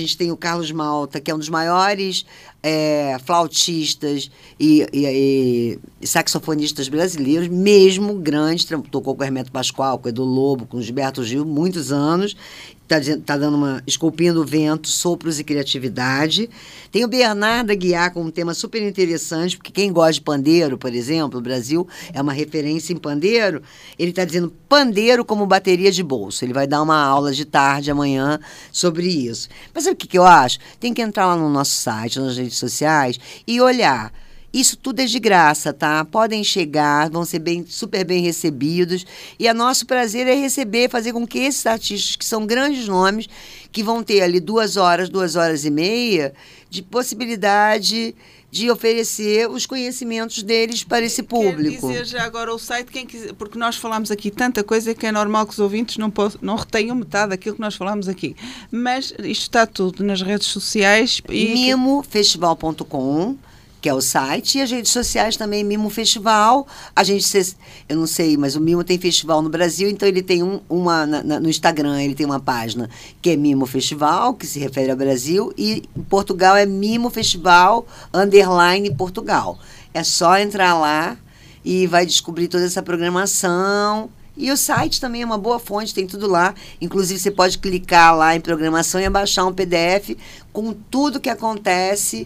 Speaker 2: gente tem o Carlos Malta, que é um dos maiores é, flautistas e, e, e saxofonistas brasileiros, mesmo grande, tocou com o Hermeto Pascoal, com o Edu Lobo, com o Gilberto Gil, muitos anos. Está tá dando uma esculpindo o vento, sopros e criatividade. Tem o Bernardo Aguiar com um tema super interessante, porque quem gosta de pandeiro, por exemplo, o Brasil é uma referência em pandeiro. Ele está dizendo pandeiro como bateria de bolso. Ele vai dar uma aula de tarde amanhã sobre isso. Mas sabe o que, que eu acho? Tem que entrar lá no nosso site, nas redes sociais e olhar. Isso tudo é de graça, tá? Podem chegar, vão ser bem, super bem recebidos. E o nosso prazer é receber, fazer com que esses artistas, que são grandes nomes, que vão ter ali duas horas, duas horas e meia, de possibilidade de oferecer os conhecimentos deles para esse público.
Speaker 1: Quer dizer já agora o site, quem quiser, porque nós falamos aqui tanta coisa que é normal que os ouvintes não, possam, não retenham metade daquilo que nós falamos aqui. Mas isto está tudo nas redes sociais. E
Speaker 2: mimo festival ponto com, que é o site, e as redes sociais também, Mimo Festival. A gente, eu não sei, mas o Mimo tem festival no Brasil, então ele tem um, uma, na, na, no Instagram, ele tem uma página que é Mimo Festival, que se refere ao Brasil, e em Portugal é Mimo Festival, underline Portugal. É só entrar lá e vai descobrir toda essa programação. E o site também é uma boa fonte, tem tudo lá. Inclusive, você pode clicar lá em programação e baixar um P D F com tudo que acontece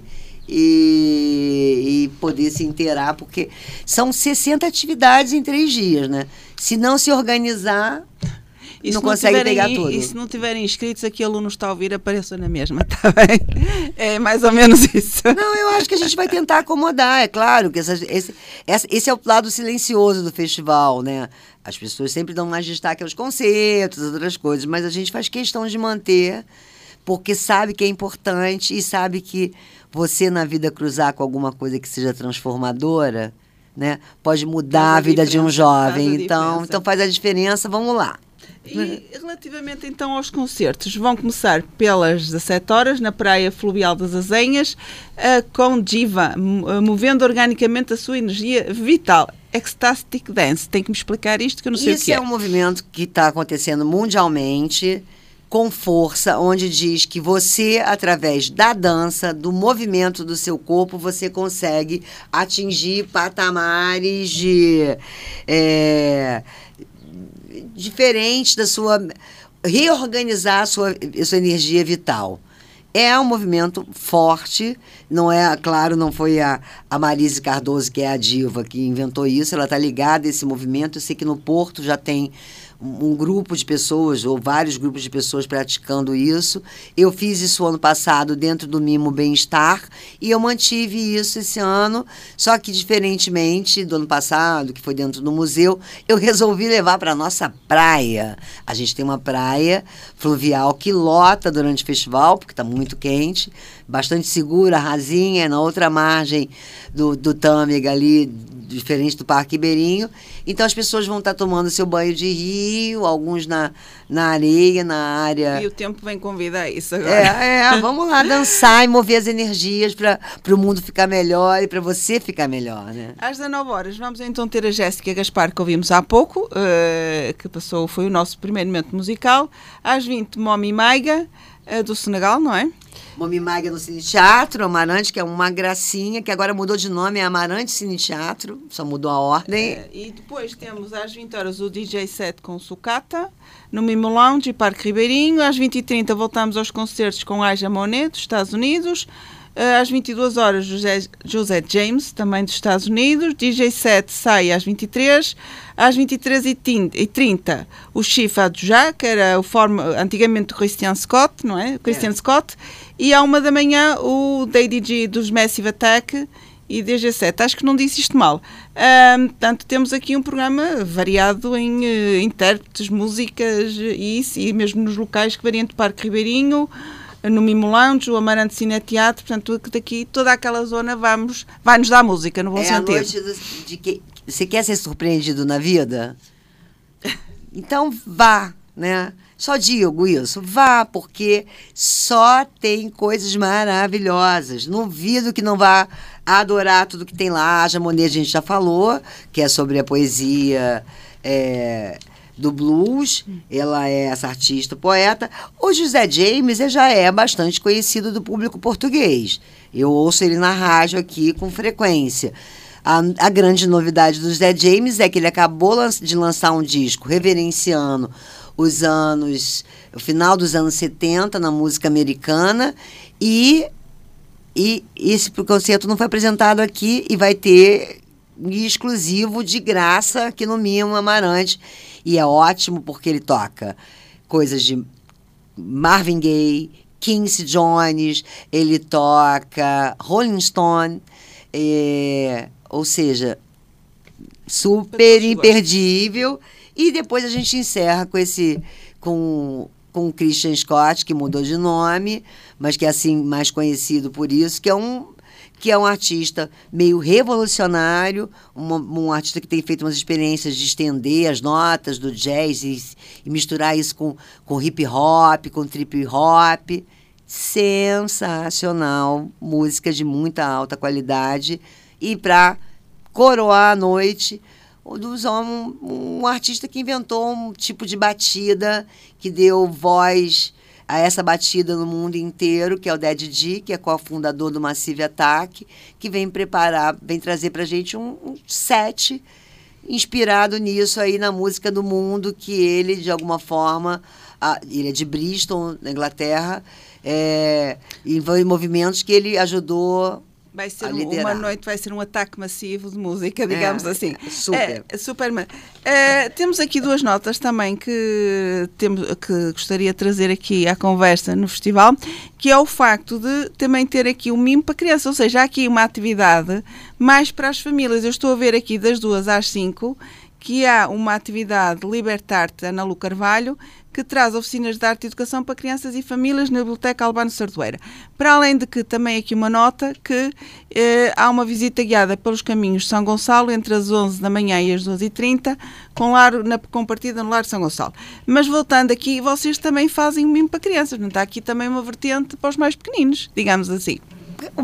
Speaker 2: E, e poder se inteirar, porque são sessenta atividades em três dias, né? Se não se organizar, e não, não consegue pegar tudo.
Speaker 1: E se não tiverem inscritos, aqui aluno está a ouvir, apareça na mesma, tá bem? É mais ou menos isso.
Speaker 2: Não, eu acho que a gente vai tentar acomodar, é claro, que essa, esse, esse é o lado silencioso do festival, né? As pessoas sempre dão mais destaque aos concertos, outras coisas, mas a gente faz questão de manter, porque sabe que é importante e sabe que você na vida cruzar com alguma coisa que seja transformadora, né, pode mudar a, a vida de um jovem. Então, então faz a diferença, vamos lá.
Speaker 1: E relativamente então aos concertos, vão começar pelas dezassete horas na Praia Fluvial das Azenhas, uh, com Diva, uh, movendo organicamente a sua energia vital. Ecstatic Dance. Tem que me explicar isto que eu não sei
Speaker 2: Isso
Speaker 1: o que é.
Speaker 2: Isso é um movimento que está acontecendo mundialmente, com força, onde diz que você, através da dança, do movimento do seu corpo, você consegue atingir patamares de, é, diferentes da sua... reorganizar a sua, a sua energia vital. É um movimento forte, não é, claro, não foi a, a Marise Cardoso, que é a diva, que inventou isso, ela está ligada a esse movimento. Eu sei que no Porto já tem um grupo de pessoas, ou vários grupos de pessoas praticando isso. Eu fiz isso ano passado dentro do Mimo Bem-Estar e eu mantive isso esse ano, só que diferentemente do ano passado, que foi dentro do museu, eu resolvi levar para a nossa praia. A gente tem uma praia fluvial que lota durante o festival, porque está muito quente, bastante segura, rasinha, na outra margem do, do Tâmega ali, diferente do Parque Ribeirinho. Então as pessoas vão estar tomando seu banho de rio, alguns na, na areia, na área.
Speaker 1: E o tempo vem convidar isso agora.
Speaker 2: É, é vamos lá dançar e mover as energias para o mundo ficar melhor e para você ficar melhor, né?
Speaker 1: Às dezenove horas vamos então ter a Jéssica Gaspar, que ouvimos há pouco, uh, que passou, foi o nosso primeiro momento musical. Às vinte, Momi Maiga, uh, do Senegal, não é?
Speaker 2: Momi Maiga no Cine Teatro, Amarante, que é uma gracinha, que agora mudou de nome, é Amarante Cine Teatro, só mudou a ordem.
Speaker 1: É, e depois temos às vinte horas o D J set com Sucata, no Mimo Lounge e Parque Ribeirinho. Às vinte e trinta voltamos aos concertos com Aja Monet, dos Estados Unidos. Às vinte e duas horas, José, José James, também dos Estados Unidos. D J set sai às vinte e três. Às vinte e três e trinta, o Chief Adjá, que era o forma, antigamente o Christian Scott, não é? O Christian é. Scott. E à uma da manhã, o D D G dos Massive Attack e D G sete. Acho que não disse isto mal. Um, portanto, temos aqui um programa variado em uh, intérpretes, músicas e isso, e mesmo nos locais que variam do Parque Ribeirinho, no Mimo Lounge, o Amarante Cine Teatro. Portanto, daqui, toda aquela zona vamos, vai-nos dar música, no bom
Speaker 2: é
Speaker 1: sentido.
Speaker 2: A noite de, de que você quer ser surpreendido na vida? Então vá, né? Só digo isso, vá, porque só tem coisas maravilhosas. Não duvido que não vá adorar tudo que tem lá. A Aja Monet a gente já falou, que é sobre a poesia é, do blues, ela é essa artista, poeta. O José James ele já é bastante conhecido do público português. Eu ouço ele na rádio aqui com frequência. A, a grande novidade do José James é que ele acabou de lançar um disco reverenciando os anos, o final dos anos setenta na música americana, e, e esse concerto não foi apresentado aqui e vai ter exclusivo de graça aqui no Mimo Amarante. E é ótimo porque ele toca coisas de Marvin Gaye, Quincy Jones, ele toca Rolling Stone, é, ou seja, super imperdível. E depois a gente encerra com esse com, com o Christian Scott, que mudou de nome, mas que é assim mais conhecido por isso, que é um que é um artista meio revolucionário, um, um artista que tem feito umas experiências de estender as notas do jazz e, e misturar isso com, com hip hop, com trip hop. Sensacional, música de muita alta qualidade. E para coroar a noite, um, um artista que inventou um tipo de batida que deu voz a essa batida no mundo inteiro, que é o Daddy D, que é cofundador do Massive Attack, que vem preparar, vem trazer pra gente um, um set inspirado nisso aí na música do mundo, que ele, de alguma forma, a, ele é de Bristol, na Inglaterra, é, e em movimentos que ele ajudou.
Speaker 1: Vai ser uma noite, vai ser um ataque massivo de música, digamos
Speaker 2: é,
Speaker 1: assim.
Speaker 2: Super.
Speaker 1: É, super. É, temos aqui duas notas também que, temos, que gostaria de trazer aqui à conversa no festival, que é o facto de também ter aqui um mimo para crianças, ou seja, há aqui uma atividade mais para as famílias. Eu estou a ver aqui das duas às cinco que há uma atividade Libertarte Ana Lu Carvalho, que traz oficinas de arte e educação para crianças e famílias na Biblioteca Albano Sardoeira. Para além de que também aqui uma nota que eh, há uma visita guiada pelos caminhos de São Gonçalo entre as onze da manhã e as doze e trinta, com, lar, na, com partida no Lar de São Gonçalo. Mas voltando aqui, vocês também fazem um mimo para crianças, não está aqui também uma vertente para os mais pequeninos, digamos assim.
Speaker 2: O,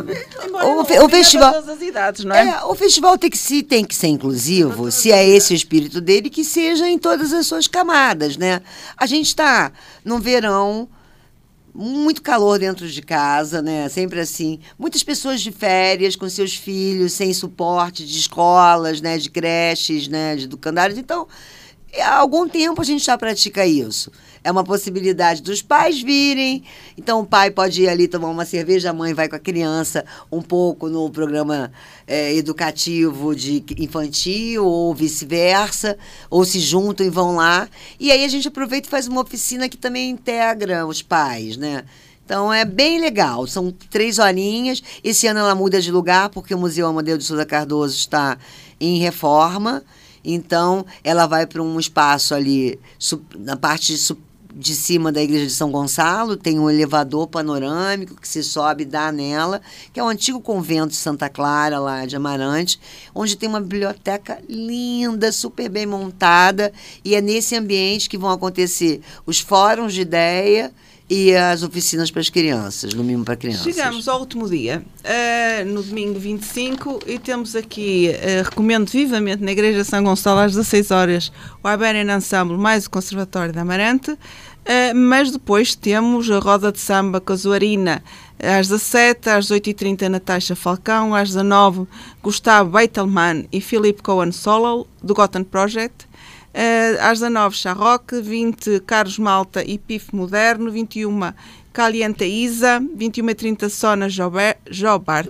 Speaker 2: o, o, o festival
Speaker 1: todas as idades, não é?
Speaker 2: É, o festival tem que, se, tem que ser inclusivo, se é esse o espírito dele, que seja em todas as suas camadas, né? A gente está num verão, muito calor dentro de casa, né? Sempre assim. Muitas pessoas de férias com seus filhos, sem suporte de escolas, né? De creches, né? De educandários. Então, há algum tempo a gente já pratica isso. É uma possibilidade dos pais virem. Então, o pai pode ir ali tomar uma cerveja, a mãe vai com a criança um pouco no programa é, educativo de infantil ou vice-versa, ou se juntam e vão lá. E aí a gente aproveita e faz uma oficina que também integra os pais, né? Então, é bem legal. São três horinhas. Esse ano ela muda de lugar, porque o Museu Amadeu de Souza Cardoso está em reforma. Então, ela vai para um espaço ali, na parte de cima da Igreja de São Gonçalo, tem um elevador panorâmico que se sobe e dá nela, que é o antigo convento de Santa Clara, lá de Amarante, onde tem uma biblioteca linda, super bem montada, e é nesse ambiente que vão acontecer os fóruns de ideia e as oficinas para as crianças, no mimo para crianças.
Speaker 1: Chegamos ao último dia, uh, no domingo vinte e cinco, e temos aqui, uh, recomendo vivamente, na Igreja de São Gonçalo, às dezasseis horas, o Iberian Ensemble mais o Conservatório de Amarante, uh, mas depois temos a Roda de Samba Casuarina, às dezassete, às dezoito e trinta, Natasha Falcão, às dezanove, Gustavo Beitelman e Philip Cohen Solo, do Gotham Project. Uh, às dezanove, Charroque, vinte, Carlos Malta e Pif Moderno, vinte e uma, Caliente Isa, vinte e uma e trinta, Sona Jobarte, Jobarte,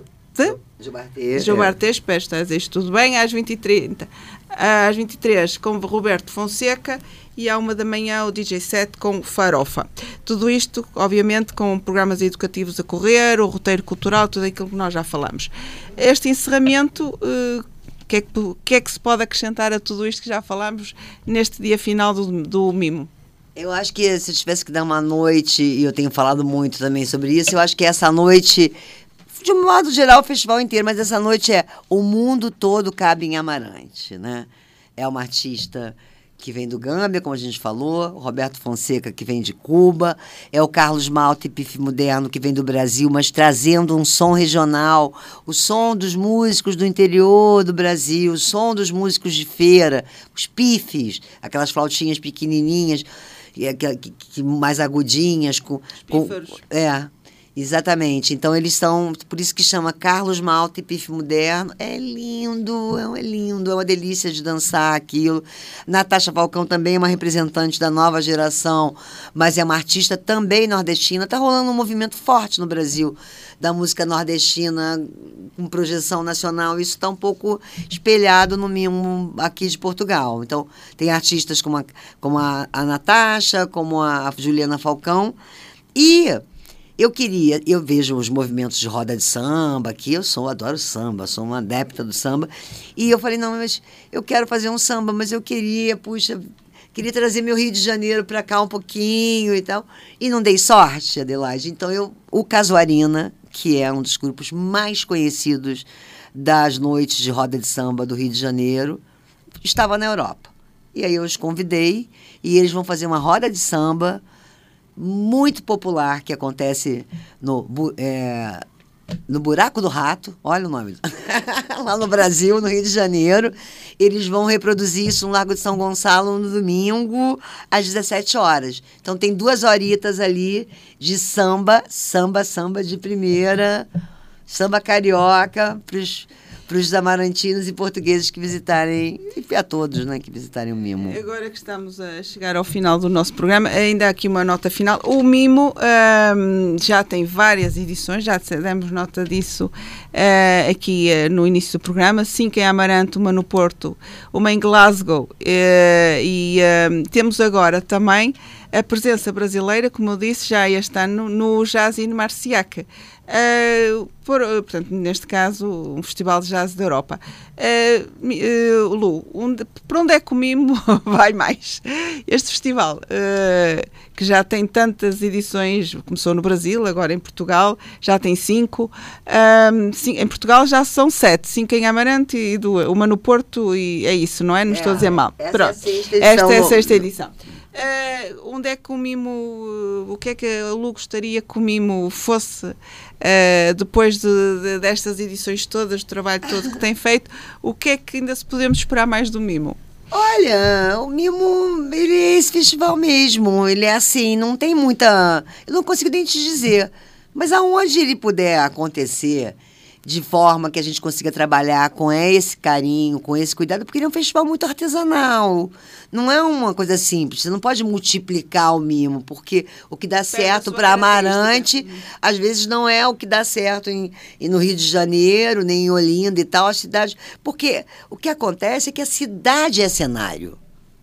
Speaker 1: Jobarte, espero que esteja isto tudo bem, às vinte e trinta, às vinte e três, com Roberto Fonseca, e à uma da manhã o D J set com Farofa. Tudo isto, obviamente, com programas educativos a correr, o roteiro cultural, tudo aquilo que nós já falamos. Este encerramento... Uh, O que, é que, que é que se pode acrescentar a tudo isto que já falámos neste dia final do, do Mimo?
Speaker 2: Eu acho que se eu tivesse que dar uma noite, e eu tenho falado muito também sobre isso, eu acho que essa noite, de um modo geral, o festival inteiro, mas essa noite é O Mundo Todo Cabe em Amarante, né? É uma artista que vem do Gâmbia, como a gente falou, o Roberto Fonseca, que vem de Cuba, é o Carlos Malta e Pife Moderno, que vem do Brasil, mas trazendo um som regional, o som dos músicos do interior do Brasil, o som dos músicos de feira, os pifes, aquelas flautinhas pequenininhas, que, que, que, mais agudinhas. Com, com, é, exatamente. Então, eles são... Por isso que chama Carlos Malta e Pife Moderno. É lindo, é, é lindo, é uma delícia de dançar aquilo. Natasha Falcão também é uma representante da nova geração, mas é uma artista também nordestina. Está rolando um movimento forte no Brasil da música nordestina com projeção nacional. Isso está um pouco espelhado no mimo aqui de Portugal. Então, tem artistas como a, como a, a Natasha, como a Juliana Falcão. E... Eu queria, eu vejo os movimentos de roda de samba aqui, eu sou, adoro samba, sou uma adepta do samba, e eu falei, não, mas eu quero fazer um samba, mas eu queria, puxa, queria trazer meu Rio de Janeiro para cá um pouquinho e tal, e não dei sorte, Adelaide. Então, eu, o Casuarina, que é um dos grupos mais conhecidos das noites de roda de samba do Rio de Janeiro, estava na Europa. E aí eu os convidei, e eles vão fazer uma roda de samba muito popular, que acontece no, é, no Buraco do Rato, olha o nome, lá no Brasil, no Rio de Janeiro. Eles vão reproduzir isso no Largo de São Gonçalo no domingo, às dezessete horas. Então tem duas horitas ali de samba, samba, samba de primeira, samba carioca, para os amarantinos e portugueses que visitarem, e a todos, né, que visitarem o Mimo.
Speaker 1: Agora que estamos a chegar ao final do nosso programa, ainda há aqui uma nota final. O Mimo um, já tem várias edições, já demos nota disso uh, aqui uh, no início do programa, cinco em Amarante, uma no Porto, uma em Glasgow, uh, e uh, temos agora também a presença brasileira, como eu disse, já este ano no Jazz in Marciac. Uh, por, portanto, neste caso, um festival de jazz da Europa. Uh, uh, Lu, onde, para onde é que o Mimo vai mais? Este festival, uh, que já tem tantas edições, começou no Brasil, agora em Portugal, já tem cinco. Um, cinco em Portugal já são sete, cinco em Amarante e duas, uma no Porto, e é isso, não é? Não é, estou a dizer mal.
Speaker 2: Essa
Speaker 1: Pronto.
Speaker 2: É a sexta edição.
Speaker 1: Esta é a sexta edição. Uh, onde é que o Mimo, uh, o que é que a Lu gostaria que o Mimo fosse, uh, depois de, de, destas edições todas, do trabalho todo que tem feito, o que é que ainda se podemos esperar mais do Mimo?
Speaker 2: Olha, o Mimo, ele é esse festival mesmo, ele é assim, não tem muita, eu não consigo nem te dizer, mas aonde ele puder acontecer, de forma que a gente consiga trabalhar com esse carinho, com esse cuidado, porque ele é um festival muito artesanal. Não é uma coisa simples. Você não pode multiplicar o Mimo, porque o que dá Pega certo para Amarante, hum. às vezes não é o que dá certo em, em, no Rio de Janeiro, nem em Olinda e tal, a cidade. Porque o que acontece é que a cidade é cenário.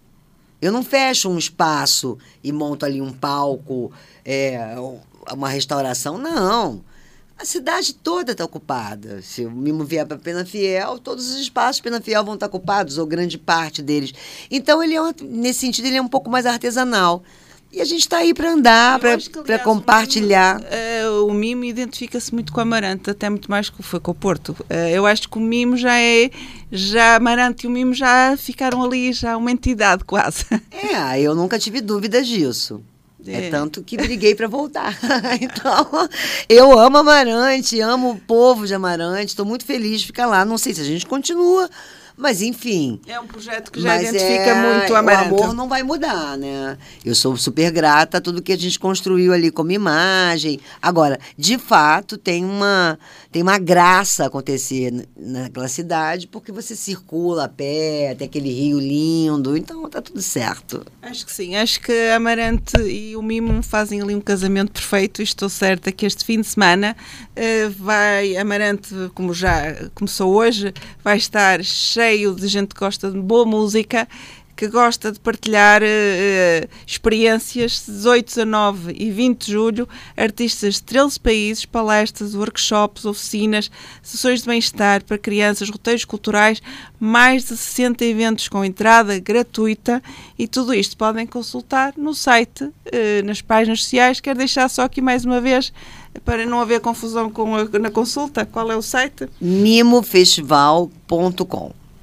Speaker 2: Eu não fecho um espaço e monto ali um palco, é, uma restauração, não. A cidade toda está ocupada. Se o Mimo vier para Penafiel, todos os espaços de Penafiel vão estar ocupados, ou grande parte deles. Então, ele é um, nesse sentido, ele é um pouco mais artesanal. E a gente está aí para andar, para compartilhar.
Speaker 1: O Mimo, uh, o Mimo identifica-se muito com a Amarante, até muito mais que foi com o Porto. Uh, eu acho que o Mimo já é... Já Amarante e o Mimo já ficaram ali, já uma entidade quase.
Speaker 2: É, eu nunca tive dúvidas disso. É, é tanto que briguei para voltar. Então, eu amo Amarante, amo o povo de Amarante, estou muito feliz de ficar lá. Não sei se a gente continua, mas enfim.
Speaker 1: É um projeto que já identifica é, muito Amarante.
Speaker 2: O amor não vai mudar, né? Eu sou super grata a tudo que a gente construiu ali como imagem. Agora, de fato, tem uma, tem uma graça acontecer naquela cidade, porque você circula a pé, tem aquele rio lindo, então tá tudo certo.
Speaker 1: Acho que sim, acho que Amarante e o Mimo fazem ali um casamento perfeito, e estou certa que este fim de semana uh, vai, Amarante, como já começou hoje, vai estar cheio de gente que gosta de boa música, que gosta de partilhar uh, experiências. Dezoito, dezanove e vinte de julho, artistas de treze países, palestras, workshops, oficinas, sessões de bem-estar para crianças, roteiros culturais, mais de sessenta eventos com entrada gratuita, e tudo isto podem consultar no site, uh, nas páginas sociais. Quero deixar só aqui mais uma vez, para não haver confusão com a, na consulta, qual é o site?
Speaker 2: mimo festival ponto com.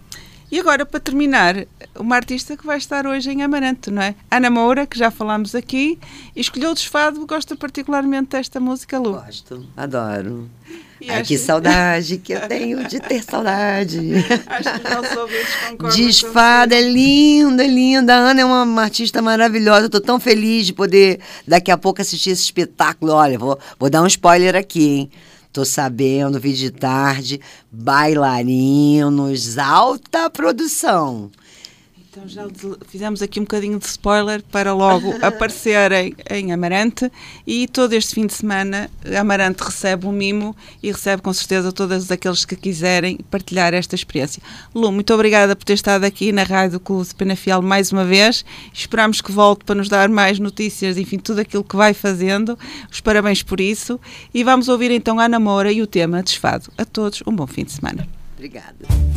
Speaker 1: E agora, para terminar, uma artista que vai estar hoje em Amarante, não é? Ana Moura, que já falámos aqui, e escolheu o Desfado. Gosta particularmente desta música, Lu?
Speaker 2: Gosto, adoro.
Speaker 1: E
Speaker 2: Ai,
Speaker 1: acho...
Speaker 2: que saudade que eu tenho de ter saudade.
Speaker 1: Acho que os nossos ouvintes concordam.
Speaker 2: Desfado, é linda, é linda. A Ana é uma, uma artista maravilhosa. Eu tô tão feliz de poder, daqui a pouco, assistir esse espetáculo. Olha, vou, vou dar um spoiler aqui, hein? Tô sabendo, vi de tarde, bailarinos, alta produção.
Speaker 1: Então já fizemos aqui um bocadinho de spoiler para logo aparecerem em Amarante, e todo este fim de semana Amarante recebe um mimo e recebe com certeza todos aqueles que quiserem partilhar esta experiência. Lu, muito obrigada por ter estado aqui na Rádio do Clube de Penafiel mais uma vez. Esperamos que volte para nos dar mais notícias, enfim, tudo aquilo que vai fazendo. Os parabéns por isso. E vamos ouvir então a Ana Moura e o tema Desfado. A todos um bom fim de semana.
Speaker 2: Obrigada.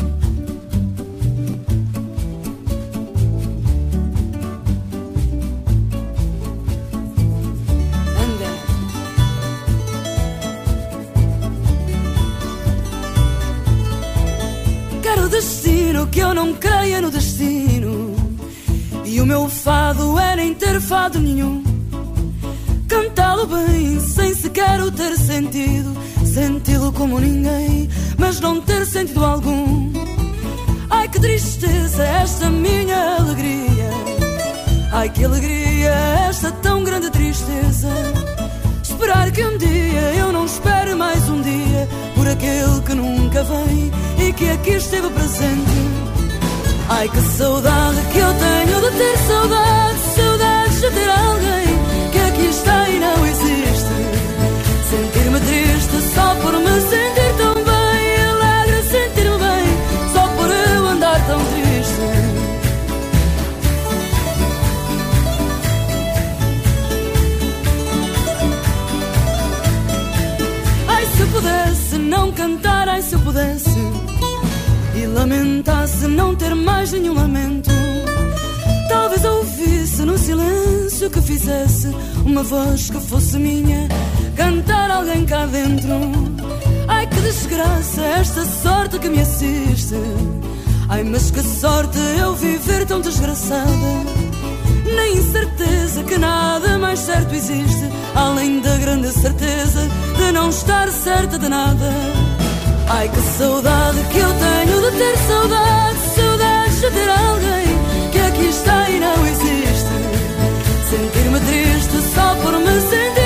Speaker 4: Quero destino, que eu não creia no destino, e o meu fado é nem ter fado nenhum. Cantá-lo bem, sem sequer o ter sentido, senti-lo como ninguém, mas não ter sentido algum. Ai, que tristeza esta minha alegria, ai, que alegria esta tão grande tristeza. Esperar que um dia eu não espere mais um dia por aquele que nunca vem e que aqui esteve presente. Ai, que saudade que eu tenho de ter saudade, saudades de ter alguém que aqui está e não existe. Sentir-me triste só por me sentir tão bem, alegre sentir-me bem só por eu andar tão triste. Se pudesse não cantar, ai, se eu pudesse, e lamentasse não ter mais nenhum lamento, talvez ouvisse no silêncio que fizesse uma voz que fosse minha, cantar alguém cá dentro. Ai, que desgraça esta sorte que me assiste, ai, mas que sorte eu viver tão desgraçada. Na incerteza que nada mais certo existe, além da grande certeza de não estar certa de nada. Ai, que saudade que eu tenho de ter saudade, saudades de ter alguém que aqui está e não existe. Sentir-me triste só por me sentir